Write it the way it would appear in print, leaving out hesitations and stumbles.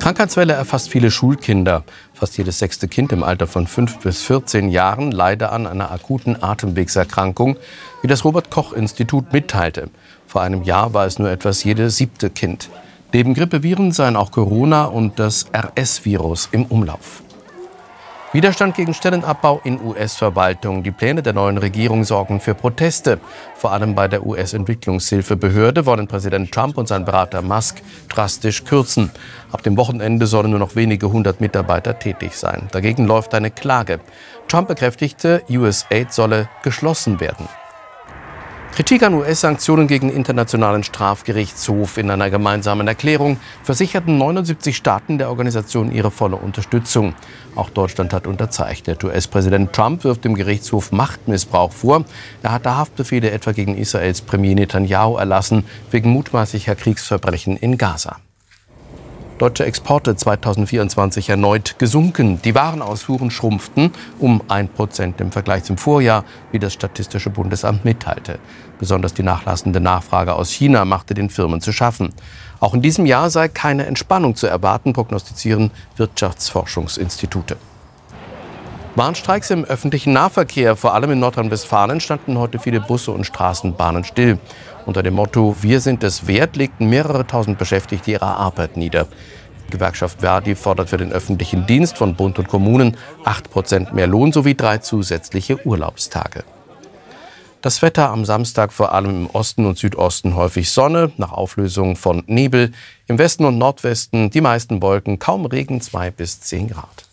Die Krankheitswelle erfasst viele Schulkinder. Fast jedes 6. Kind im Alter von 5 bis 14 Jahren leide an einer akuten Atemwegserkrankung, wie das Robert-Koch-Institut mitteilte. Vor einem Jahr war es nur etwas jedes 7. Kind. Neben Grippeviren seien auch Corona und das RS-Virus im Umlauf. Widerstand gegen Stellenabbau in US-Verwaltung. Die Pläne der neuen Regierung sorgen für Proteste. Vor allem bei der US-Entwicklungshilfebehörde wollen Präsident Trump und sein Berater Musk drastisch kürzen. Ab dem Wochenende sollen nur noch wenige 100 Mitarbeiter tätig sein. Dagegen läuft eine Klage. Trump bekräftigte, USAID solle geschlossen werden. Kritik an US-Sanktionen gegen den Internationalen Strafgerichtshof. In einer gemeinsamen Erklärung versicherten 79 Staaten der Organisation ihre volle Unterstützung. Auch Deutschland hat unterzeichnet. US-Präsident Trump wirft dem Gerichtshof Machtmissbrauch vor. Er hatte Haftbefehle etwa gegen Israels Premier Netanyahu erlassen, wegen mutmaßlicher Kriegsverbrechen in Gaza. Deutsche Exporte 2024 erneut gesunken. Die Warenausfuhren schrumpften um 1% im Vergleich zum Vorjahr, wie das Statistische Bundesamt mitteilte. Besonders die nachlassende Nachfrage aus China machte den Firmen zu schaffen. Auch in diesem Jahr sei keine Entspannung zu erwarten, prognostizieren Wirtschaftsforschungsinstitute. Warnstreiks im öffentlichen Nahverkehr, vor allem in Nordrhein-Westfalen, standen heute viele Busse und Straßenbahnen still. Unter dem Motto „Wir sind es wert" legten mehrere tausend Beschäftigte ihre Arbeit nieder. Die Gewerkschaft Verdi fordert für den öffentlichen Dienst von Bund und Kommunen 8% mehr Lohn sowie 3 zusätzliche Urlaubstage. Das Wetter am Samstag vor allem im Osten und Südosten häufig Sonne, nach Auflösung von Nebel. Im Westen und Nordwesten die meisten Wolken, kaum Regen, 2 bis 10 Grad.